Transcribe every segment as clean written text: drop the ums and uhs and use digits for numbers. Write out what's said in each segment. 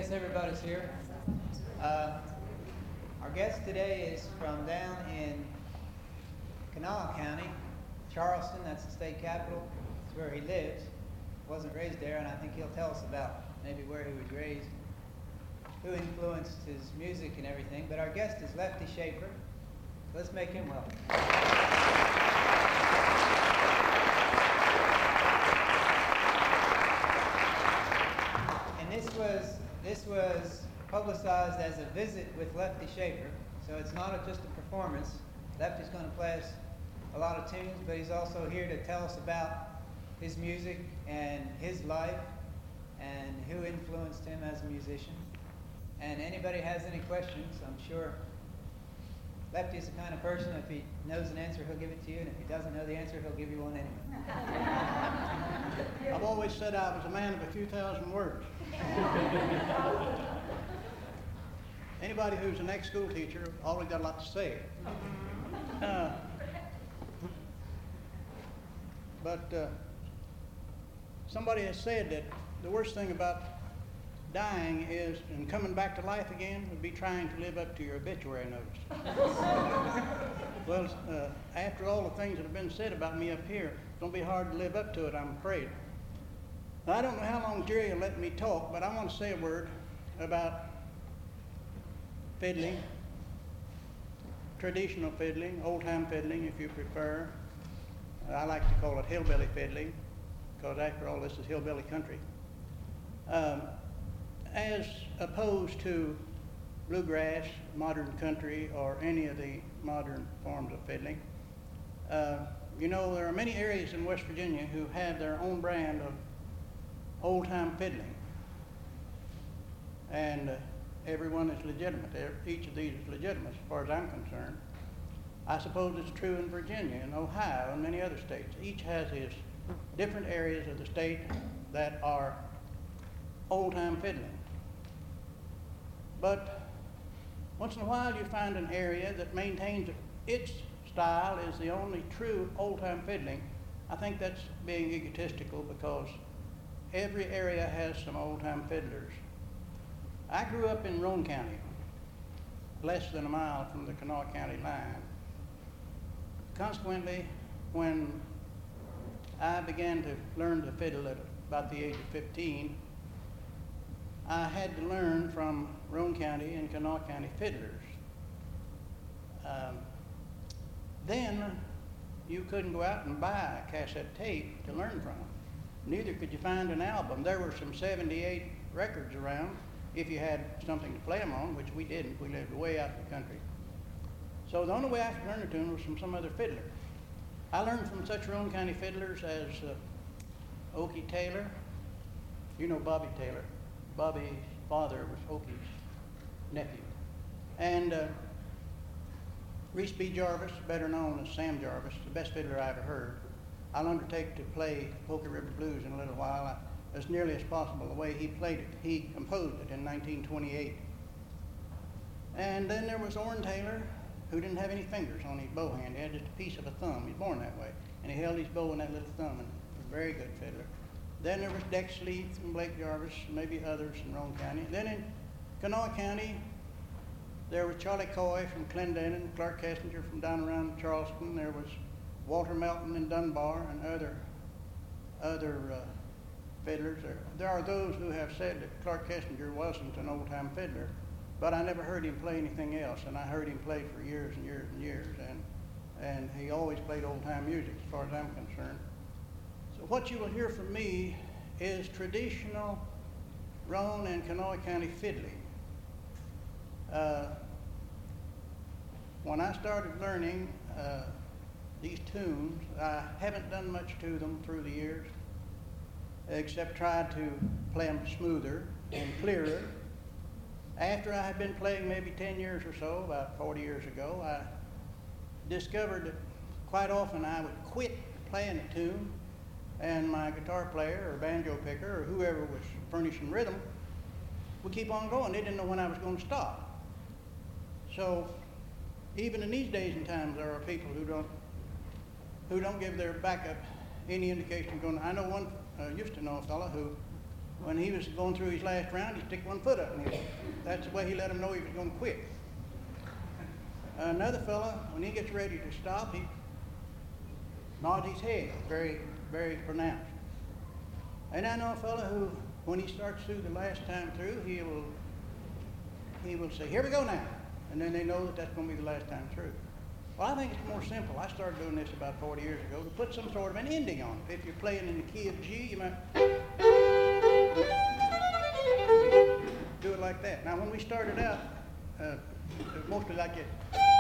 guess everybody's here. Our guest today is from down in Kanawha County, Charleston. That's the state capital. It's where he lives. Wasn't raised there, and I think he'll tell us about maybe where he was raised, who influenced his music and everything. But our guest is Lefty Shafer. Let's make him welcome. And this was publicized as a visit with Lefty Shafer, so it's not just a performance. Lefty's going to play us a lot of tunes, but he's also here to tell us about his music and his life and who influenced him as a musician. And anybody has any questions, I'm sure Lefty's the kind of person, if he knows an answer, he'll give it to you, and if he doesn't know the answer, he'll give you one anyway. I've always said I was a man of a few thousand words. Anybody who's an ex-school teacher always got a lot to say. But somebody has said that the worst thing about dying is, and coming back to life again, would be trying to live up to your obituary notice. Well, after all the things that have been said about me up here, it's going to be hard to live up to it, I'm afraid. Now, I don't know how long Jerry will let me talk, but I want to say a word about fiddling, traditional fiddling, old-time fiddling, if you prefer. I like to call it hillbilly fiddling, because after all, this is hillbilly country. As opposed to bluegrass, modern country, or any of the modern forms of fiddling. You know, there are many areas in West Virginia who have their own brand of old-time fiddling. And everyone is legitimate. Each of these is legitimate as far as I'm concerned. I suppose it's true in Virginia and Ohio and many other states. Each has its different areas of the state that are old-time fiddling. But once in a while you find an area that maintains its style as the only true old-time fiddling. I think that's being egotistical because every area has some old-time fiddlers. I grew up in Roane County, less than a mile from the Kanawha County line. Consequently, when I began to learn to fiddle at about the age of 15, I had to learn from Roane County and Kanawha County fiddlers. Then you couldn't go out and buy a cassette tape to learn from. Neither could you find an album. There were some 78 records around if you had something to play them on, which we didn't. We lived way out in the country. So the only way I could learn a tune was from some other fiddler. I learned from such Roane County fiddlers as Okie Taylor. You know Bobby Taylor. Bobby's father was Okie's nephew. And Reese B. Jarvis, better known as Sam Jarvis, the best fiddler I ever heard. I'll undertake to play Poky River Blues in a little while, as nearly as possible the way he played it. He composed it in 1928. And then there was Orrin Taylor, who didn't have any fingers on his bow hand. He had just a piece of a thumb. He was born that way. And he held his bow in that little thumb, and was a very good fiddler. Then there was Dex Leith and Blake Jarvis, and maybe others in Roane County. Then in Kanawha County, there was Charlie Coy from Clendenin, Clark Kessinger from down around Charleston. There was Walter Melton in Dunbar and other fiddlers. There are those who have said that Clark Kessinger wasn't an old-time fiddler, but I never heard him play anything else, and I heard him play for years and years and years, and he always played old-time music as far as I'm concerned. So what you will hear from me is traditional Roane and Kanawha County fiddling. When I started learning these tunes, I haven't done much to them through the years, except tried to play them smoother and clearer. After I had been playing maybe 10 years or so, about 40 years ago, I discovered that quite often I would quit playing a tune, and my guitar player or banjo picker or whoever was furnishing rhythm would keep on going. They didn't know when I was going to stop. So even in these days and times, there are people who don't give their backup any indication of going. I know one, used to know a fellow who when he was going through his last round, he'd stick one foot up in the air. That's the way he let him know he was going to quit. Another fella, when he gets ready to stop, he nods his head, very, very pronounced. And I know a fella who, when he starts through the last time through, he will say, "Here we go now," and then they know that that's going to be the last time through. Well, I think it's more simple. I started doing this about 40 years ago to put some sort of an ending on it. If you're playing in the key of G, you might do it like that. Now, when we started out, it was mostly like it.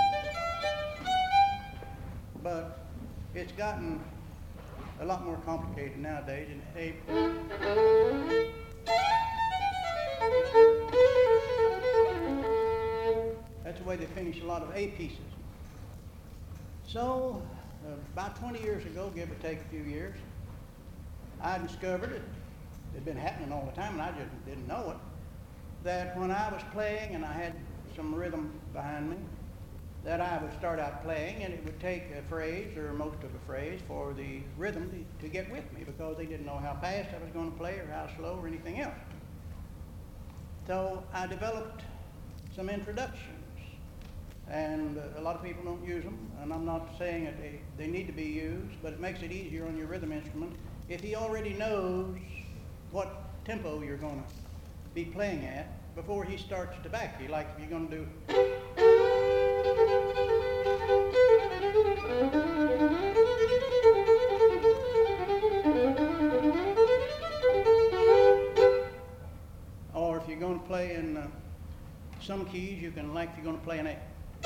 But it's gotten a lot more complicated nowadays. And that's the way they finish a lot of A pieces. So, about 20 years ago, give or take a few years, I discovered it had been happening all the time, and I just didn't know it, that when I was playing and I had some rhythm behind me, that I would start out playing, and it would take a phrase or most of a phrase for the rhythm to get with me, because they didn't know how fast I was going to play or how slow or anything else. So I developed some introductions, and a lot of people don't use them, and I'm not saying that they need to be used, but it makes it easier on your rhythm instrument if he already knows what tempo you're going to be playing at before he starts to back you. Like if you're going to do or if you're going to play in some keys, you can, like if you're going to play an A.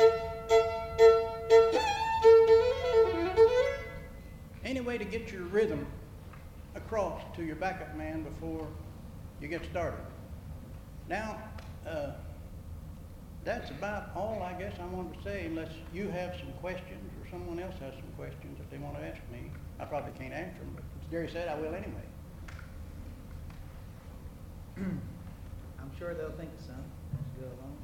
Any way to get your rhythm across to your backup man before you get started. Now, that's about all I guess I wanted to say, unless you have some questions or someone else has some questions that they want to ask me. I probably can't answer them, but as Jerry said, I will anyway. I'm sure they'll think of some as we go along.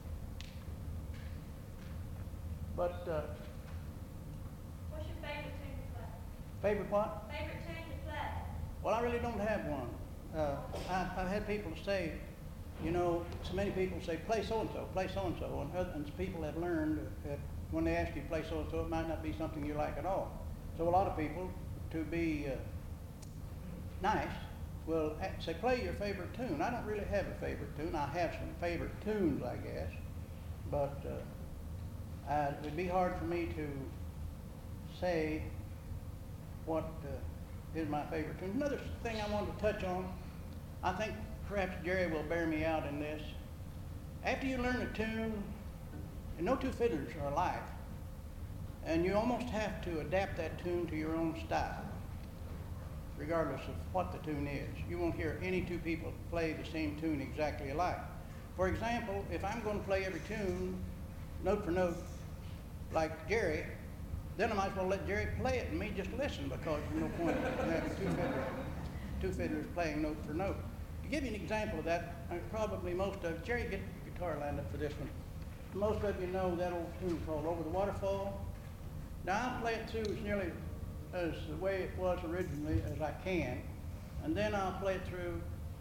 But, What's your favorite tune to play? favorite what? Favorite tune to play? Well, I really don't have one. I've had people say, you know, so many people say, play so-and-so, and people have learned that when they ask you to play so-and-so, it might not be something you like at all. So a lot of people, to be nice, will say, play your favorite tune. I don't really have a favorite tune. I have some favorite tunes, I guess, but it would be hard for me to say what is my favorite tune. Another thing I wanted to touch on, I think perhaps Jerry will bear me out in this. After you learn a tune, and no two fiddlers are alike, and you almost have to adapt that tune to your own style, regardless of what the tune is. You won't hear any two people play the same tune exactly alike. For example, if I'm going to play every tune, note for note, like Jerry, then I might as well let Jerry play it and me just listen, because there's no point in having two fiddlers playing note for note. To give you an example of that, probably most of, Jerry, get the guitar lined up for this one. Most of you know that old tune called Over the Waterfall. Now I'll play it through as nearly as the way it was originally as I can, and then I'll play it through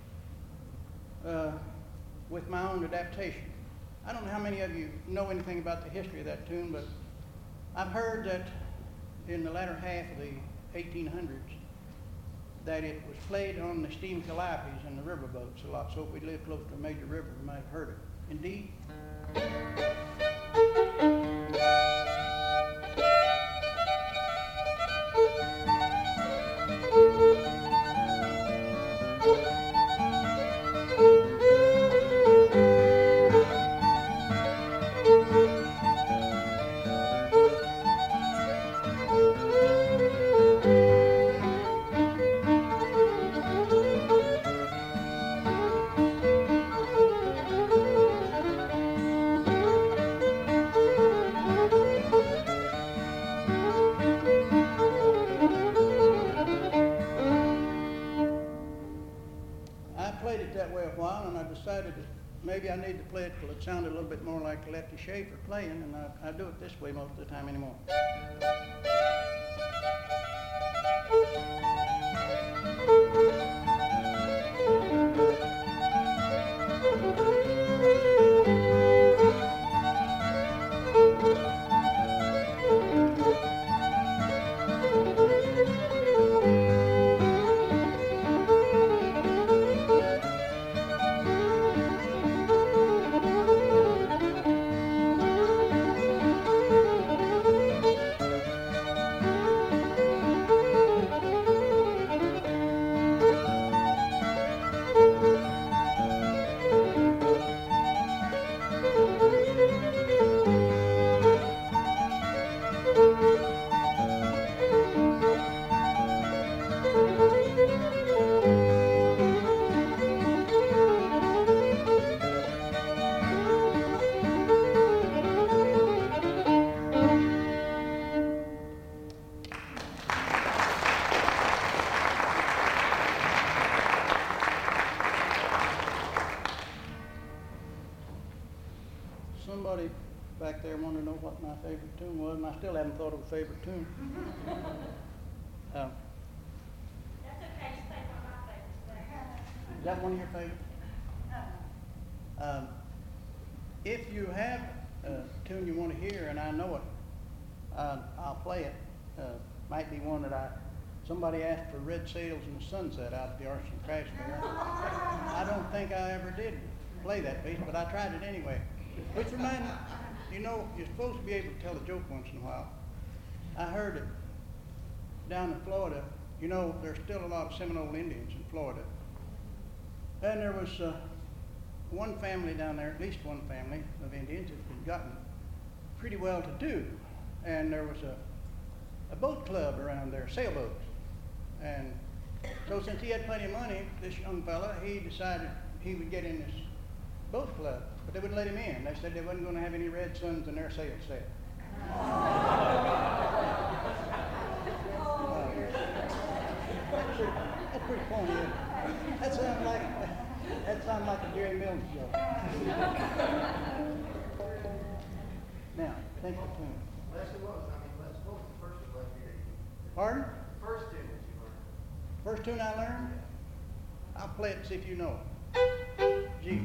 with my own adaptation. I don't know how many of you know anything about the history of that tune, but I've heard that in the latter half of the 1800s that it was played on the steam calipes and the riverboats a lot. So if we lived close to a major river, we might have heard it. Indeed. Maybe I need to play it till it sounded a little bit more like Lefty Schaefer playing, and I do it this way most of the time anymore. know what my favorite tune was, and I still haven't thought of a favorite tune. That's okay, you say one of my favorites. Is that one of your favorites? If you have a tune you want to hear, and I know it, I'll play it. Might be one that somebody asked for Red Sails in the Sunset out at the Arts and Crafts Fair. I don't think I ever did play that piece, but I tried it anyway. Which reminds me, you know, you're supposed to be able to tell a joke once in a while. I heard it down in Florida. You know, there's still a lot of Seminole Indians in Florida. And there was one family down there, at least one family of Indians that had gotten pretty well to do. And there was a boat club around there, sailboats. And so since he had plenty of money, this young fella, he decided he would get in this boat club. But they wouldn't let him in. They said they wasn't going to have any red suns in their sail set. That's pretty funny, isn't it? That sounds like a Jerry Mills joke. Now, think the tune. Leslie, what was the first of Leslie that you Pardon? first tune that you learned? First tune I learned? I'll play it and see if you know it. G.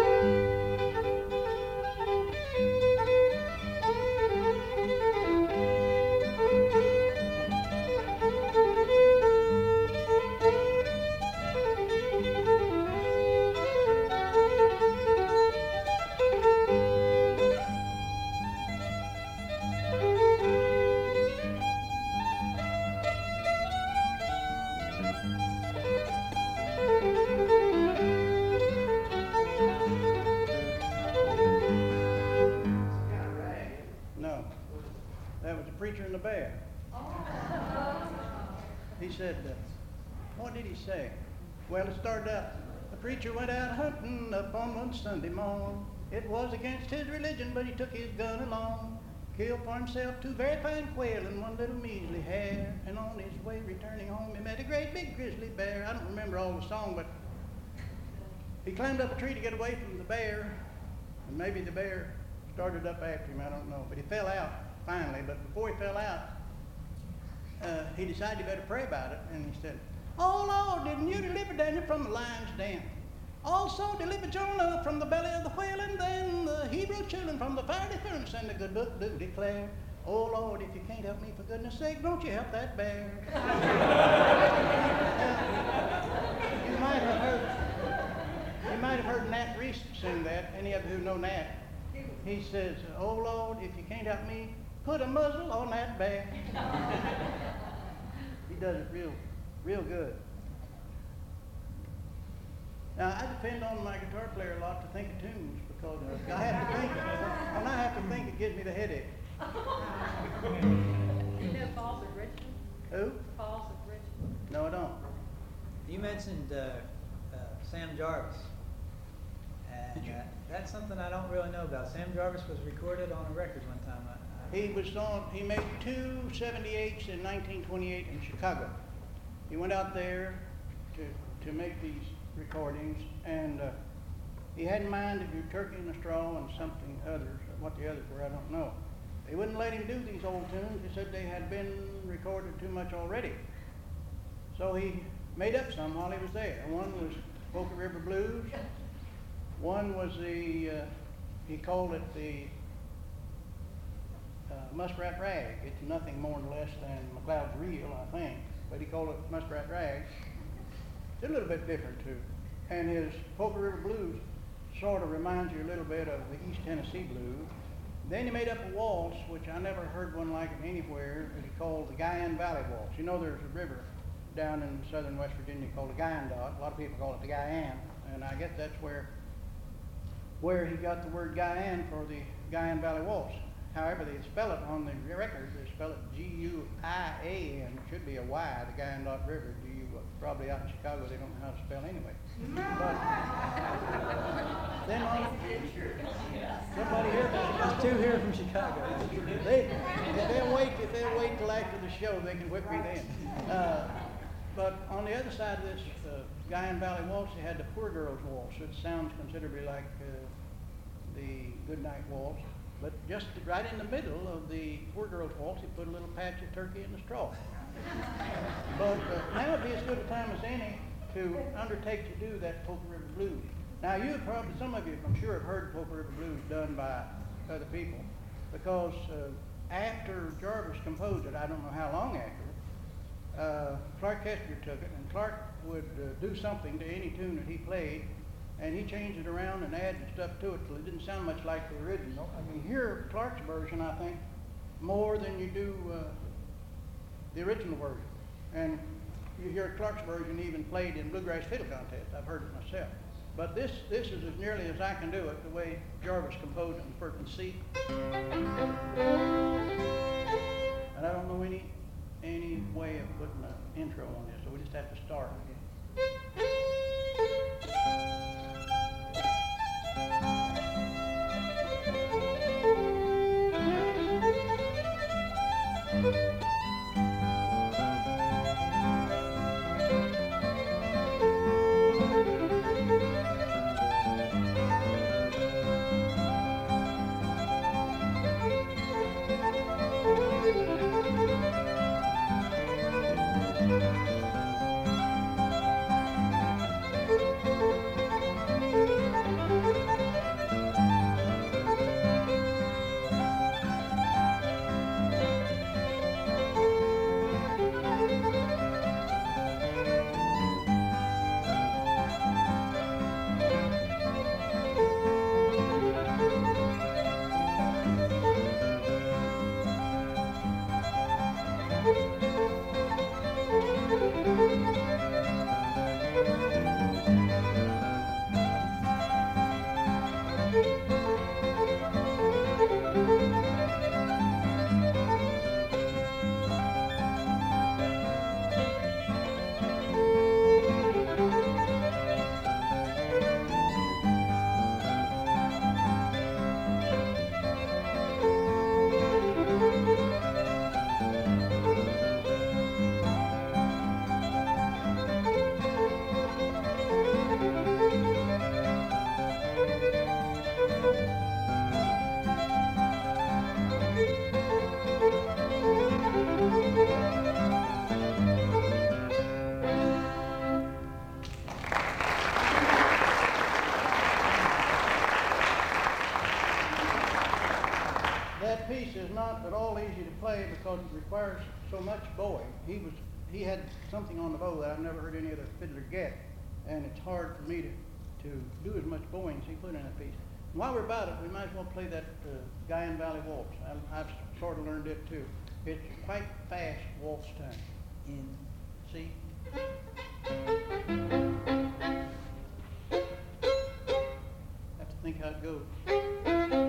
No. That was the Preacher and the Bear. He said, what did he say? Well, it started out, the preacher went out hunting upon one Sunday morn. It was against his religion, but he took his gun along. Killed for himself 2 very fine quail and 1 little measly hare. And on his way returning home, he met a great big grizzly bear. I don't remember all the song, but he climbed up a tree to get away from the bear. And maybe the bear started up after him, I don't know. But he fell out finally. But before he fell out, he decided he better pray about it. And he said, "Oh Lord, didn't you deliver Daniel from the lion's den? Also deliver Jonah from the belly of the whale, and then the Hebrew children from the fiery furnace, and the good book do declare. Oh Lord, if you can't help me, for goodness sake, don't you help that bear." You might have heard Nat Reese sing that. Any of you who know Nat? He says, "Oh Lord, if you can't help me, put a muzzle on that bear." He does it real good. Now, I depend on my guitar player a lot to think of tunes because I have to think. When I have to think, it gives me the headache. You know Falls of Richmond? Who? Falls of Richmond. No, I don't. You mentioned Sam Jarvis, and that's something I don't really know about. Sam Jarvis was recorded on a record one time. He made 2 78s in 1928 in Chicago. He went out there to make these recordings, and he had in mind to do Turkey in the Straw and something others. What the others were, I don't know. They wouldn't let him do these old tunes. He said they had been recorded too much already. So he made up some while he was there. One was Poker River Blues. One was he called it the Muskrat Rag. It's nothing more or less than McLeod's Reel, I think, but he called it Muskrat Rag. It's a little bit different too. And his Poker River Blues sort of reminds you a little bit of the East Tennessee Blues. Then he made up a waltz, which I never heard one like it anywhere, that he called the Guyan Valley Waltz. You know there's a river down in southern West Virginia called the Guyandotte. A lot of people call it the Guyan, and I guess that's where he got the word Guyan for the Guyan Valley Waltz. However, they spell it on the record, they spell it G-U-I-A-N. It should be a Y, the Guyandotte River. Probably out in Chicago, they don't know how to spell anyway. But then somebody here, There's 2 here from Chicago. if they'll wait till after the show, they can whip me then. But on the other side of this Guyan Valley Waltz, they had the Poor Girls Waltz, which sounds considerably like the Goodnight Waltz. But just right in the middle of the poor girl's waltz, he put a little patch of turkey in the straw. But now would be as good a time as any to undertake to do that Poker River Blues. Now you probably, some of you I'm sure have heard Poker River Blues done by other people, because after Jarvis composed it, I don't know how long after, Clark Kester took it, and Clark would do something to any tune that he played, and he changed it around and added stuff to it till it didn't sound much like the original. I mean, hear Clark's version, I think, more than you do the original version. And you hear Clark's version even played in Bluegrass Fiddle Contest. I've heard it myself. But this is as nearly as I can do it, the way Jarvis composed it in Perkins C. And I don't know any way of putting an intro on this, so we just have to start again. That piece is not at all easy to play because it requires so much bowing. He had something on the bow that I've never heard any other fiddler get, and it's hard for me to do as much bowing as he put in that piece. And while we're about it, we might as well play that Guyan Valley Waltz. I've sort of learned it too. It's quite fast waltz time. In See? Have to think how it goes.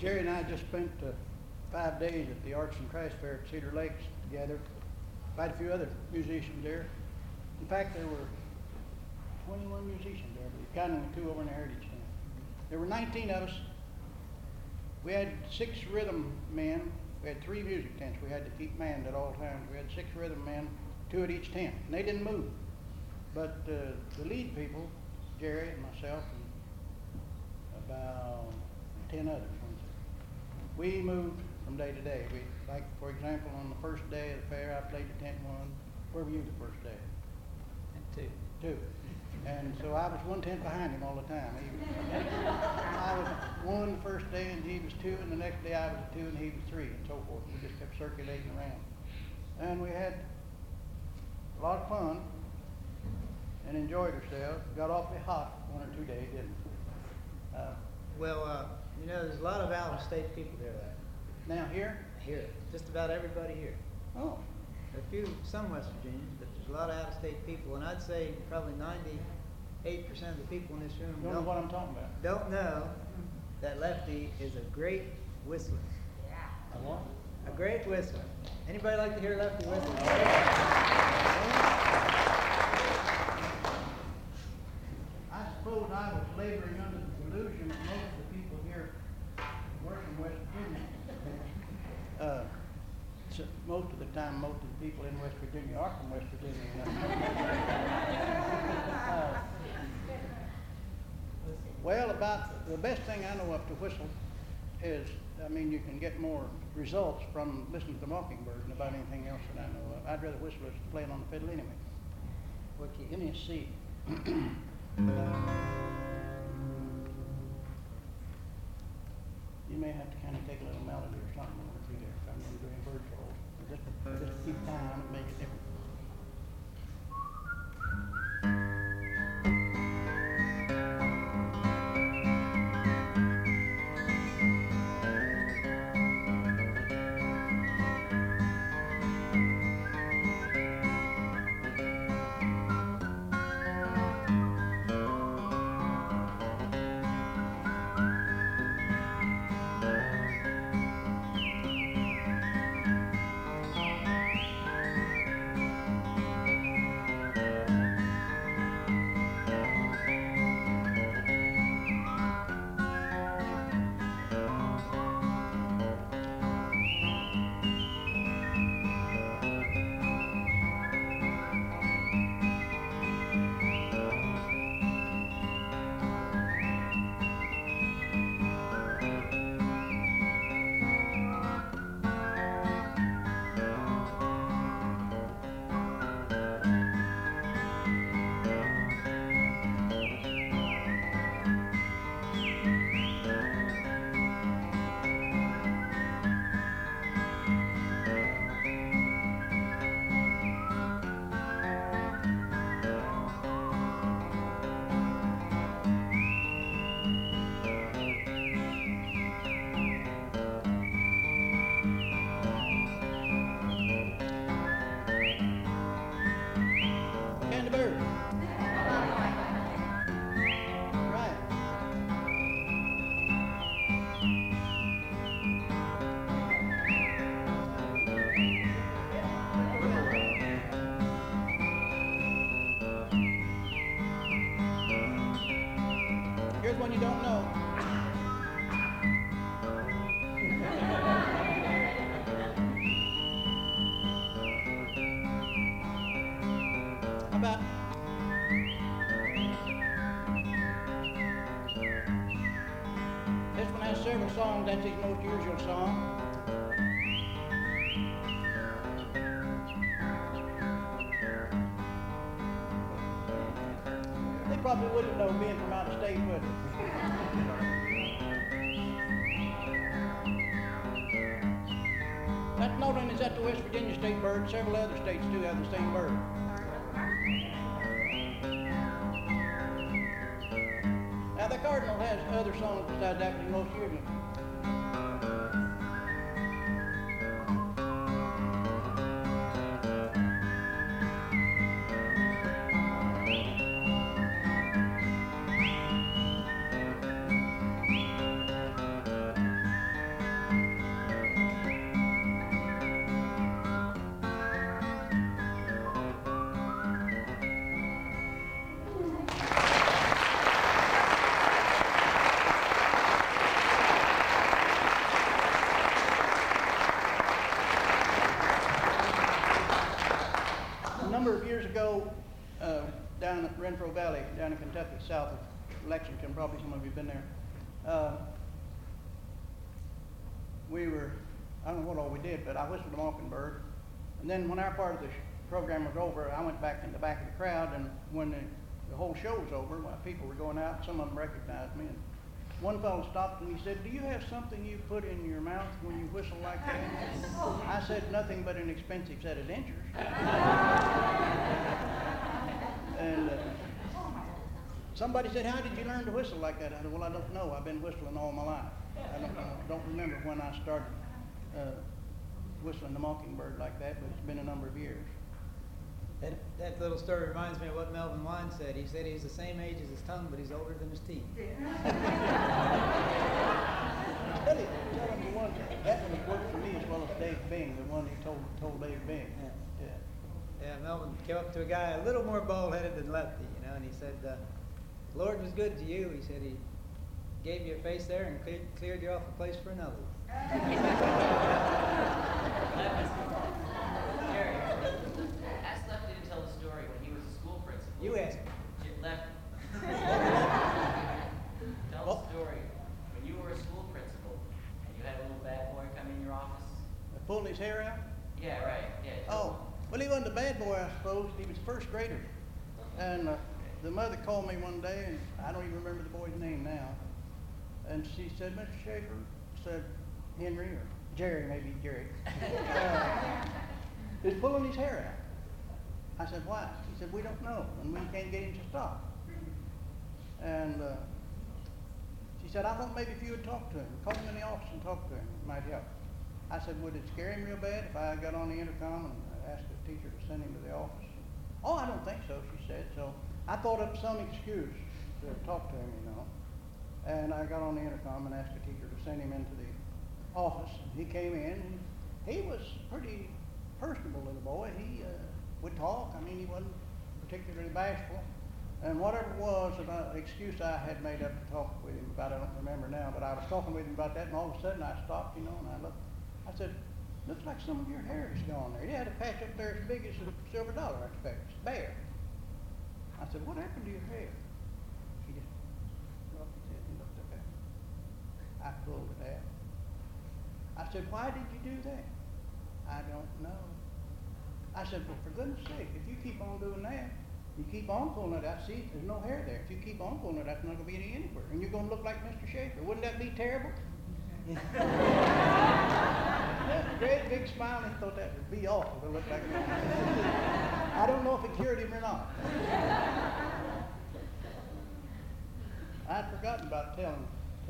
Jerry and I just spent 5 days at the Arts and Crafts Fair at Cedar Lakes together. Quite a few other musicians there. In fact, there were 21 musicians there, but counting the 2 over in the Heritage Center. There were 19 of us. We had 6 rhythm men. We had 3 music tents we had to keep manned at all times. We had 6 rhythm men, 2 at each tent, and they didn't move. But the lead people, Jerry and myself, and about 10 others, we moved from day to day. We, like, for example, on the first day of the fair, I played the tent 1. Where were you the first day? And 2. 2. And so I was 1 tent behind him all the time. I was 1 the first day and he was 2, and the next day I was 2 and he was 3, and so forth. We just kept circulating around. And we had a lot of fun and enjoyed ourselves. Got awfully hot 1 or 2 days, didn't we? Well, you know, there's a lot of out-of-state people there, Now here? here. Just about everybody here. Oh, A few, some West Virginians, but there's a lot of out-of-state people, and I'd say probably 98% of the people in this room you don't know what I'm talking about. don't know that Lefty is a great whistler. I what? A great whistler. Anybody like to hear Lefty whistle? I suppose I was laboring under the delusion that most of the people here were from West Virginia. So most of the time, most of the people in West Virginia are from West Virginia. Well, about the best thing I know of to whistle is, I mean, you can get more results from listening to the Mockingbird than about anything else that I know of. I'd rather whistle as playing on the fiddle anyway. What key? Give me a C. You may have to kind of take a little melody or something over through there if I'm going to do any bird calls. Just keep time and make it different. And the bird. Right. Here's one you don't know. How about this one has several songs. That's his most usual song. They probably wouldn't know being from out of state, would they? That's not only is that the West Virginia state bird, several other states do have the same bird. Now the cardinal has other songs besides that, but he most usually. Roseboro Valley down in Kentucky, south of Lexington. Probably some of you have been there. I don't know what all we did, but I whistled a mockingbird. And then when our part of the program was over, I went back in the back of the crowd, and when the whole show was over, while people were going out, some of them recognized me. And one fellow stopped and he said, "Do you have something you put in your mouth when you whistle like that?" I said, "Nothing but an expensive set of dentures." And somebody said, "How did you learn to whistle like that?" I said, "Well, I don't know. I've been whistling all my life. I don't remember when I started whistling the mockingbird like that, but it's been a number of years." That little story reminds me of what Melvin Wine said. He said he's the same age as his tongue, but he's older than his teeth. Tell you the one, that one worked for me as well as Dave Bing, the one he told Dave Bing. Yeah. Yeah, Melvin came up to a guy a little more bald-headed than Lefty, and he said, "The Lord was good to you." He said he gave you a face there and cleared you off a place for another. Jerry, ask Lefty to tell the story when he was a school principal. You ask him. Lefty. Tell the story when you were a school principal and you had a little bad boy come in your office. Pulling his hair out? Yeah, right. Yeah. Oh, well, he wasn't a bad boy, I suppose. He was first grader. And the mother called me one day, and I don't even remember the boy's name now. And she said, "Mr. Schaefer," said Henry, or Jerry, maybe Jerry, is pulling his hair out. I said, "Why?" He said, "We don't know, and we can't get him to stop." And she said, "I thought maybe if you would talk to him, call him in the office and talk to him, it might help." I said, "Would it scare him real bad if I got on the intercom and asked the teacher to send him to the office?" "Oh, I don't think so," she said. So I thought up some excuse to talk to him, And I got on the intercom and asked the teacher to send him into the office. He came in, and he was pretty personable little boy. He would talk. I mean, he wasn't particularly bashful. And whatever it was, an excuse I had made up to talk with him about, I don't remember now, but I was talking with him about that, and all of a sudden I stopped, and I looked. I said, "Looks like some of your hair is gone there. You had a patch up there as big as a silver dollar, I expect. It's bare." I said, "What happened to your hair?" He just rubbed his head and looked up at me. I pulled it out. I said, "Why did you do that?" "I don't know." I said, "Well, for goodness sake, if you keep on doing that, you keep on pulling it out, see, there's no hair there. If you keep on pulling it out, there's not going to be any anywhere. And you're going to look like Mr. Schaefer. Wouldn't that be terrible?" Yeah, great big smile. He thought that would be awful to look like that. I don't know if it cured him or not. I'd forgotten about telling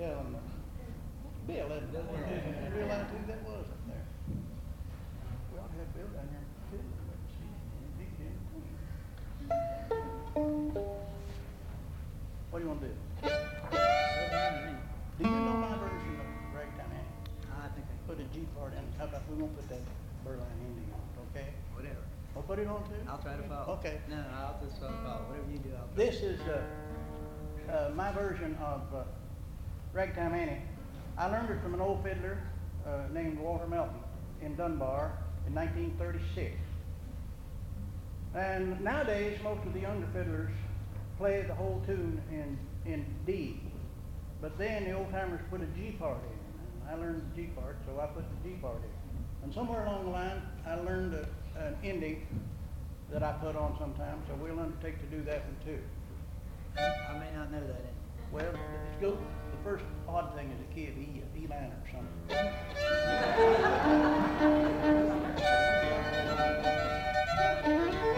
Bill, hadn't I? I realized who that was up there. We ought to have Bill down here too. Let's see. He could entertain. What do you want to do? Do you know my version of Ragtime Annie? I think Put a G part in. How about we won't put that Berlin ending on it, okay? whatever. We'll put it on too? I'll try to follow. Okay. No, I'll just follow. Whatever you do, I'll follow. This is my version of Ragtime Annie. I learned it from an old fiddler named Walter Melton in Dunbar in 1936. And nowadays, most of the younger fiddlers play the whole tune in D. But then the old-timers put a G part in. And I learned the G part, so I put the G part in. And somewhere along the line, I learned an ending that I put on sometimes, so we'll undertake to do that one too. I may not know that. Andy. Well, let's go. The first odd thing is a key of E minor or something.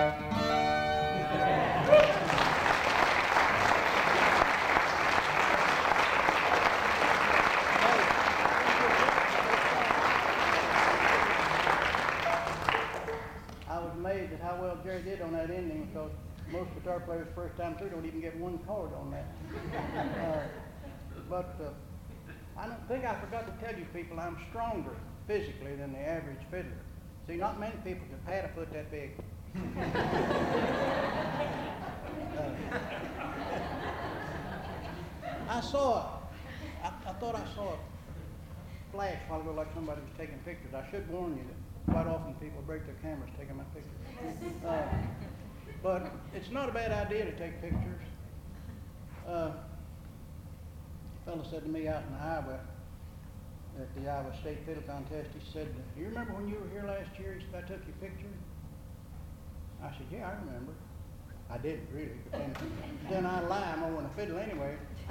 I was amazed at how well Jerry did on that ending, because most guitar players first time through don't even get one chord on that. I don't think I forgot to tell you people I'm stronger physically than the average fiddler. See, not many people can pad a foot that big. I thought I saw a flash while ago like somebody was taking pictures. I should warn you that quite often people break their cameras taking my pictures. But it's not a bad idea to take pictures. A fellow said to me out in Iowa, at the Iowa State Fiddle Contest, he said, "Do you remember when you were here last year? He said, I took your picture." I said, "Yeah, I remember." I didn't really, but then I lie more than a fiddle anyway.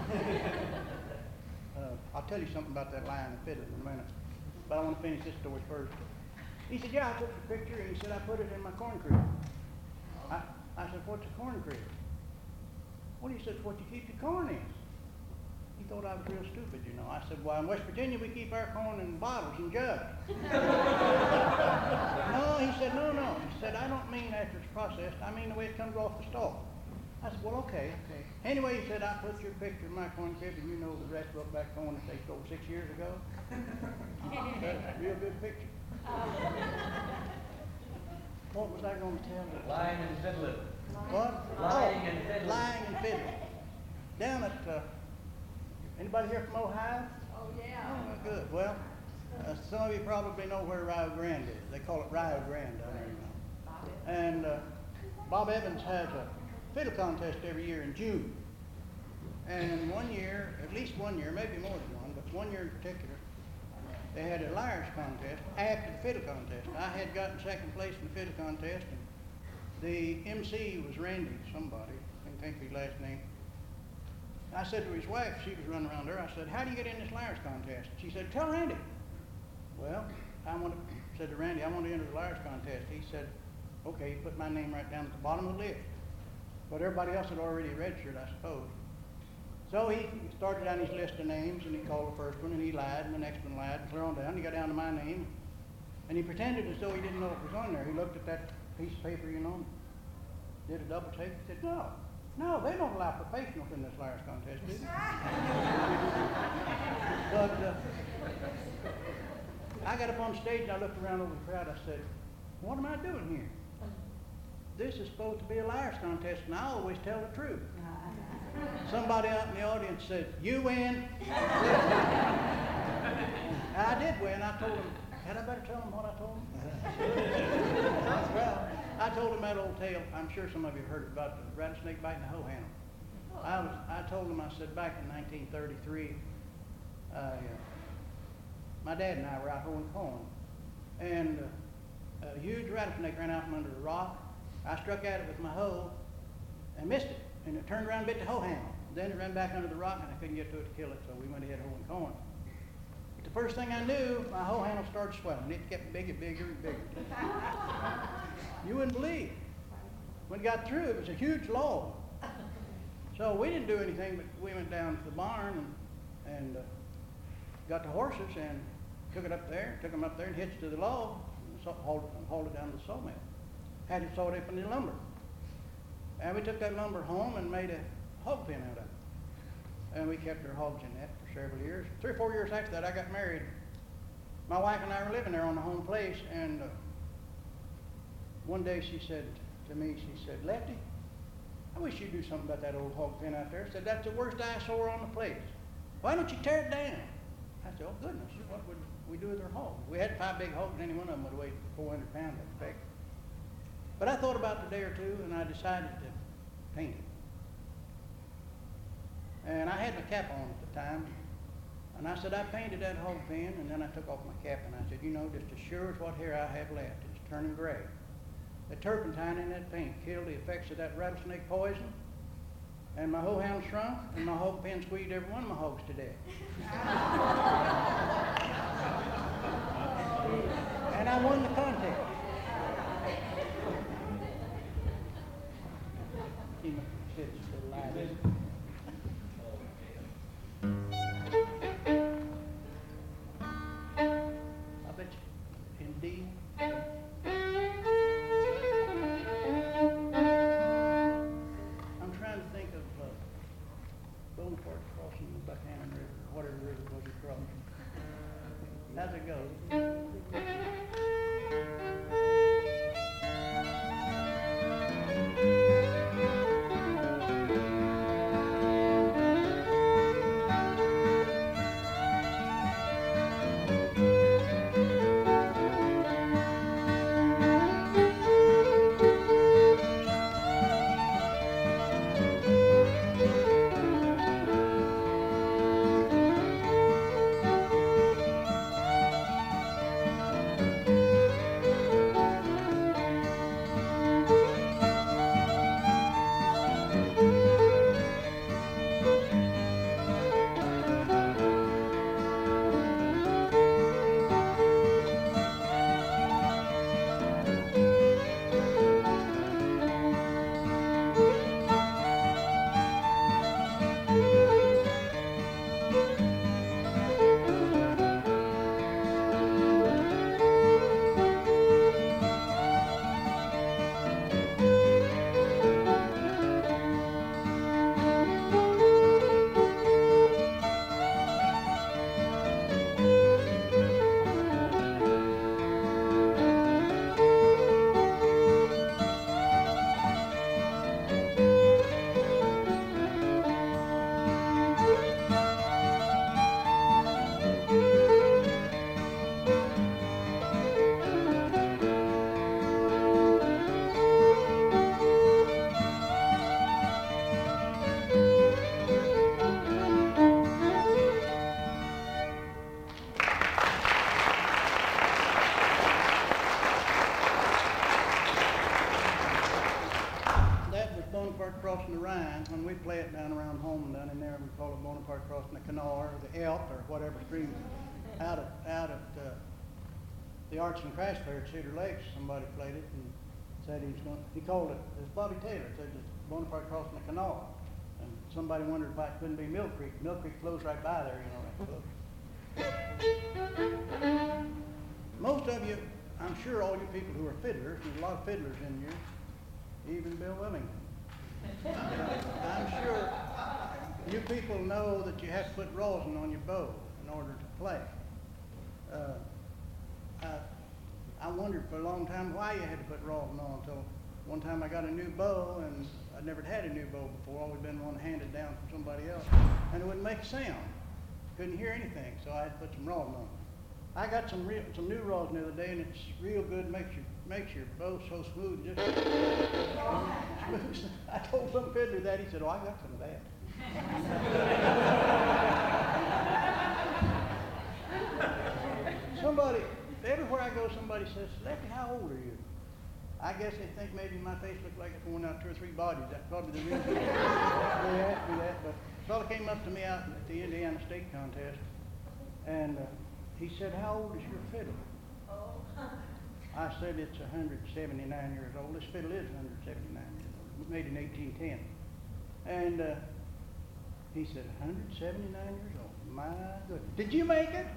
I'll tell you something about that lying and fiddling in a minute, but I want to finish this story first. He said, "Yeah, I took the picture," and he said, "I put it in my corn crib." I said, "What's a corn crib?" "Well," he said, "it's what you keep your corn in." He thought I was real stupid, you know. I said, "Well, in West Virginia, we keep our corn in bottles and jugs." No, he said, no. He said, "I don't mean after it's processed. I mean the way it comes off the stalk." I said, "Well, okay. Anyway," he said, "I put your picture in my corn crib, and you know the rest of that corn that they stole 6 years ago." That's a real good picture. What was I going to tell you? Lying and fiddling. What? Lying and fiddling. Lying and fiddling. Down at, anybody here from Ohio? Oh, yeah. Oh, well, good. Well, some of you probably know where Rio Grande is. They call it Rio Grande down there, you know. And Bob Evans has a fiddle contest every year in June. And one year, at least 1 year, maybe more than one, but 1 year in particular, they had a liars contest after the fiddle contest. I had gotten second place in the fiddle contest, and the MC was Randy somebody, I can't think of his last name. I said to his wife, she was running around there, I said, "How do you get in this liars contest?" She said, "Tell Randy." Well, said to Randy, "I want to enter the liars contest." He said, "Okay," he put my name right down at the bottom of the list. But everybody else had already registered, I suppose. So he started down his list of names, and he called the first one, and he lied, and the next one lied, and clear on down. He got down to my name, and he pretended as though he didn't know it was on there. He looked at that piece of paper, you know, did a double take, and said, No, they don't allow professionals in this liars contest, do they?" But I got up on stage, and I looked around over the crowd. I said, "What am I doing here? This is supposed to be a liars contest, and I always tell the truth." Somebody out in the audience said, "You win." I did win. I told him, had I better tell him what I told him? Well, I told him that old tale. I'm sure some of you have heard it about the rattlesnake biting the hoe handle. I told him, I said, back in 1933, my dad and I were out hoeing corn, and a huge rattlesnake ran out from under a rock. I struck at it with my hoe and missed it, and it turned around and bit the hoe handle. Then it ran back under the rock, and I couldn't get to it to kill it, so we went ahead hoeing corn. But the first thing I knew, my hoe handle started swelling. It kept bigger and bigger. You wouldn't believe. When it got through, it was a huge log. So we didn't do anything, but we went down to the barn and got the horses and took them up there and hitched to the log, and hauled it down to the sawmill. Had it sawed up into lumber. And we took that lumber home and made a hog pen out of it. And we kept our hogs in that for several years. 3 or 4 years after that, I got married. My wife and I were living there on the home place, and one day she said to me, she said, "Lefty, I wish you'd do something about that old hog pen out there." I said, "That's the worst eyesore on the place. Why don't you tear it down?" I said, "Oh, goodness, what would we do with our hogs?" We had 5 big hogs, and any one of them would weigh 400 pounds, I expect. But I thought about it a day or two, and I decided to paint it. And I had my cap on at the time, and I said, I painted that hog pen, and then I took off my cap, and I said, "You know, just as sure as what hair I have left, it's turning gray. The turpentine in that paint killed the effects of that rattlesnake poison, and my hoe hound shrunk, and my hog pen squeezed every one of my hogs to death." And I won the contest. him if he said it's still live. I bet you, in D. I'm trying to think of Bonaparte crossing the Buchanan River, or whatever river it was he crossed. How's it go? Bonaparte crossing the Rhine. When we play it down around home, down in there, we call it Bonaparte crossing the canal or the Elk or whatever stream. Out at the Arts and Crafts Fair at Cedar Lakes, somebody played it and said he called it, it's Bobby Taylor, said it's Bonaparte crossing the canal. And somebody wondered why it couldn't be Mill Creek. Mill Creek flows right by there, you know, right close. Most of you, I'm sure all you people who are fiddlers, there's a lot of fiddlers in here, even Bill Wellington. I'm sure you people know that you have to put rosin on your bow in order to play. I wondered for a long time why you had to put rosin on until one time I got a new bow, and I'd never had a new bow before, always been one handed down from somebody else, and it wouldn't make a sound. Couldn't hear anything, so I had to put some rosin on. I got some new rosin the other day, and it's real good, makes your bow so smooth, just smooth. I told some fiddler that, he said, "Oh, I got some of that." Somebody, everywhere I go, somebody says, "Lefty, how old are you?" I guess they think maybe my face looked like it's going out 2 or 3 bodies. That's probably the reason they asked me that. But a fellow came up to me out at the Indiana State Contest, and he said, "How old is your fiddle?" I said, "It's 179 years old. This fiddle is 179 years old. Made in 1810. And he said, 179 years old. My goodness. Did you make it?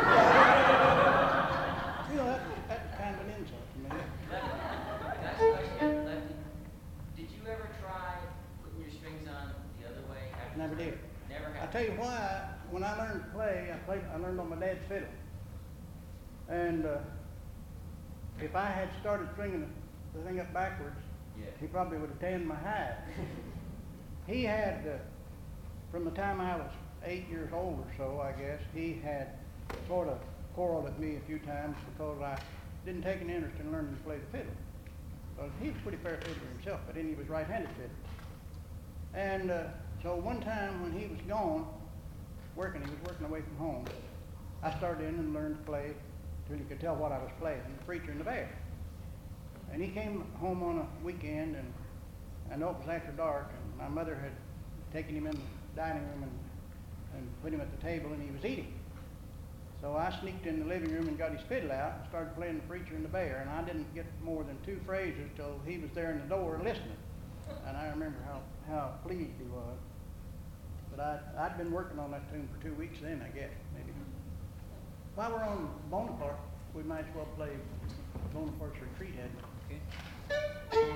You know, that's kind of an insult to me. That's a question, Lefty. Did you ever try putting your strings on the other way? Never did. Never I happened. tell you why, when I learned to play, I learned on my dad's fiddle. And if I had started stringing the thing up backwards, Yeah. he probably would have tanned my hide. He had, from the time I was 8 years old or so, I guess, he had sort of quarreled at me a few times because I didn't take an interest in learning to play the fiddle. Because he was a pretty fair fiddler himself, but then he was right-handed fiddler. And so one time when he was gone, he was working away from home, I started in and learned to play till you could tell what I was playing, The Preacher and the Bear. And he came home on a weekend, and I know it was after dark, and my mother had taken him in the dining room and put him at the table, and he was eating. So I sneaked in the living room and got his fiddle out and started playing The Preacher and the Bear, and I didn't get more than 2 phrases till he was there in the door listening. and I remember how pleased he was. But I'd been working on that tune for 2 weeks then, I guess, maybe. While we're on Bonaparte, we might as well play Bonaparte's Retreat, hadn't we? Okay.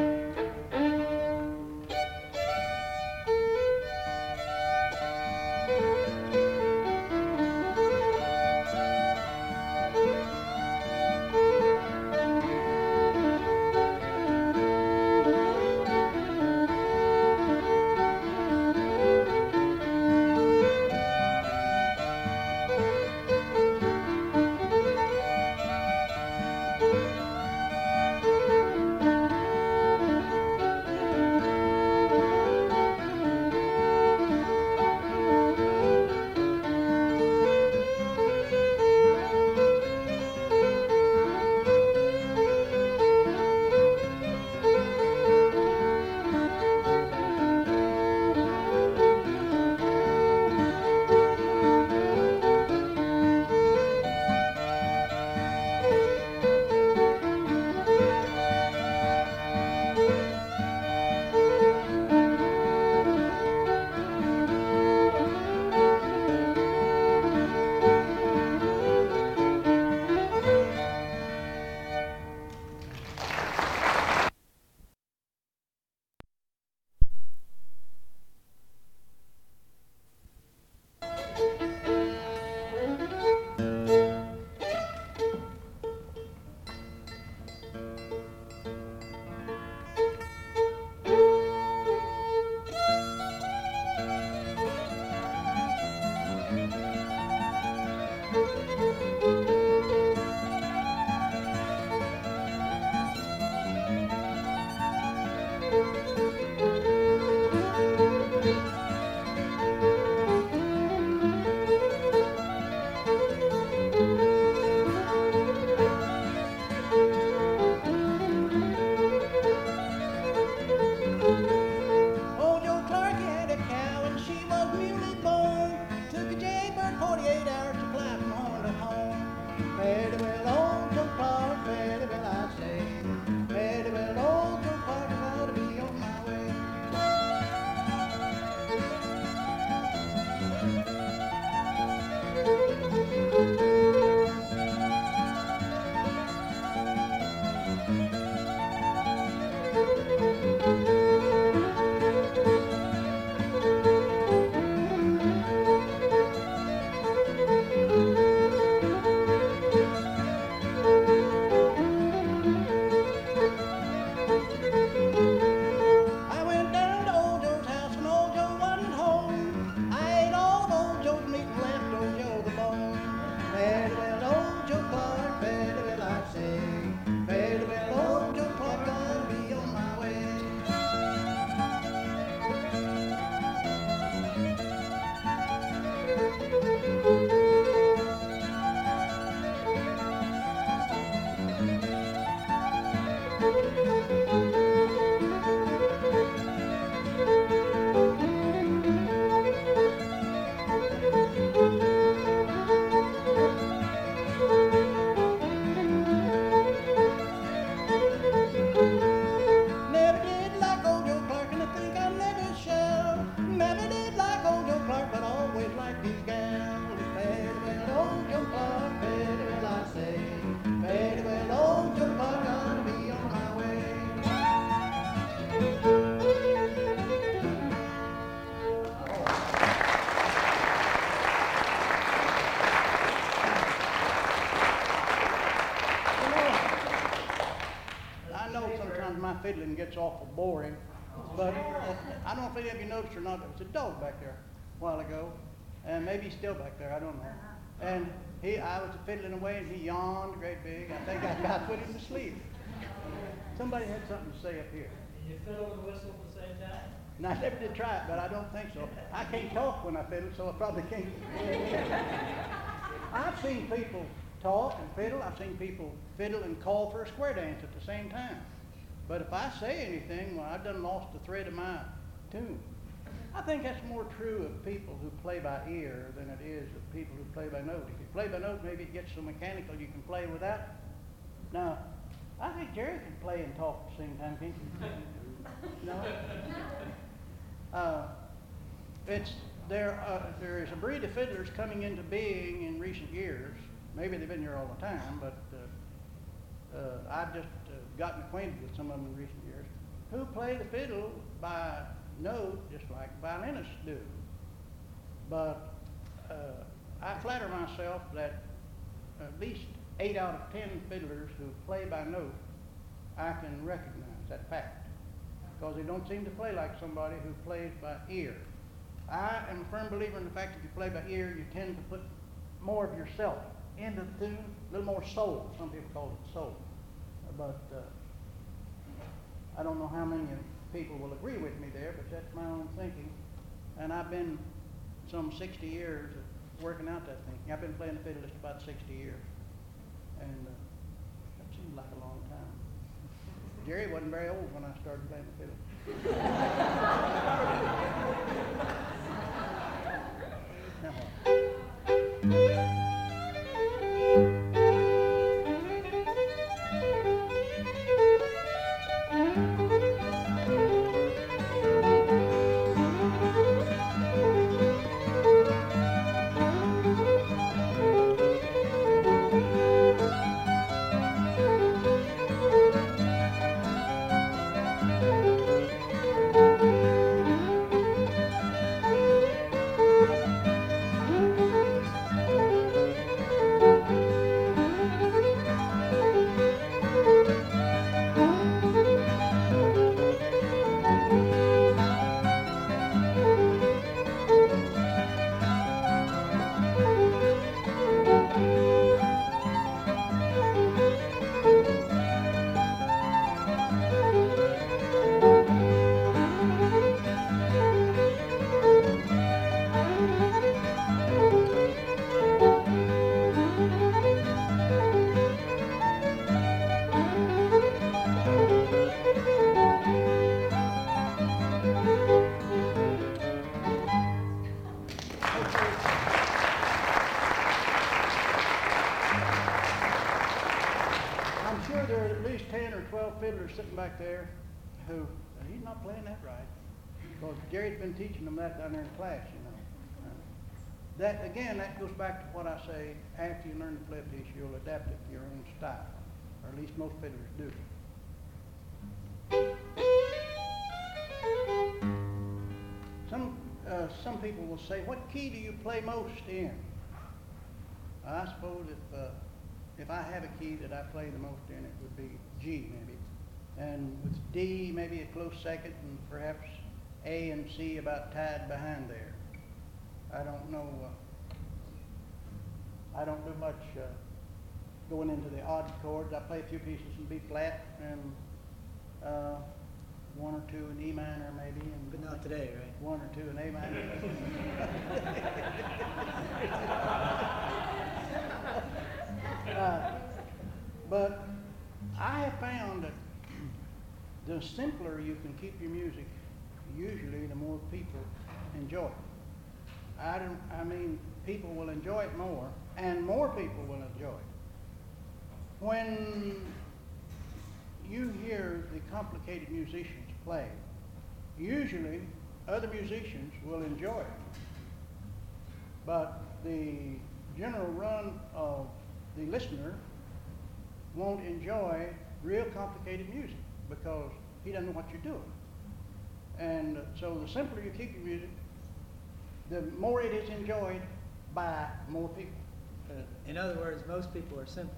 Old Joe Clark had a cow and she was newly born. Took a jaybird 48 hours to fly from home to home. Fairly well, old Joe Clark, fairly well, I say. Fairly well, old Joe Clark, I ought to be on my way. I went down to old Joe's house when old Joe wasn't home. I ate all of old Joe's meat and left old Joe the bone. Fairly well, old Joe Clark, fairly well, I say. Fairly well, old Joe Clark, I'll be on my way. Never did like old Joe Clark, and I think I never shall. Never did like old Joe Clark, but always liked his gal. Fairly well, old Joe Clark, fairly well, I say. Fairly well, old Joe Clark, I'll be on my way. You know, I know sometimes my fiddling gets awful boring, but I don't know if any of you noticed or not, there was a dog back there a while ago, and maybe he's still back there, I don't know. And I was fiddling away and he yawned great big. I think I put him to sleep. Somebody had something to say up here. Did you fiddle and whistle at the same time? And I never did try it, but I don't think so. I can't talk when I fiddle, so I probably can't. I've seen people talk and fiddle. I've seen people fiddle and call for a square dance at the same time. But if I say anything, well, I've done lost the thread of my tune. I think that's more true of people who play by ear than it is of people who play by note. If you play by note, maybe it gets so mechanical you can play without. Now, I think Jerry can play and talk at the same time, can't you? No? there is a breed of fiddlers coming into being in recent years. Maybe they've been here all the time, but I've just gotten acquainted with some of them in recent years who play the fiddle by note just like violinists do. But I flatter myself that at least 8 out of 10 fiddlers who play by note, I can recognize that fact, because they don't seem to play like somebody who plays by ear. I am a firm believer in the fact that if you play by ear, you tend to put more of yourself into the tune, a little more soul. Some people call it soul. But I don't know how many people will agree with me there, but that's my own thinking. And I've been some 60 years working out that thinking. I've been playing the fiddle just about 60 years. And that seems like a long time. Jerry wasn't very old when I started playing the fiddle. I'm sure there are at least 10 or 12 fiddlers sitting back there who, he's not playing that right. Because Jerry's been teaching them that down there in class, you know. That, again, that goes back to what I say, after you learn to play a piece, you'll adapt it to your own style. Or at least most fiddlers do. Some people will say, what key do you play most in? I suppose if I have a key that I play the most in, it would be G, maybe. And with D, maybe a close second, and perhaps A and C about tied behind there. I don't know, I don't do much going into the odd chords. I play a few pieces in B flat and one or two in E minor maybe. And But not today, right? one or two in A minor. But I have found that the simpler you can keep your music, usually the more people enjoy it. I mean, people will enjoy it more, and more people will enjoy it. When you hear the complicated musicians play, usually other musicians will enjoy it. But the general run of the listener won't enjoy real complicated music because he doesn't know what you're doing. And so the simpler you keep your music, the more it is enjoyed by more people. In other words, most people are simple.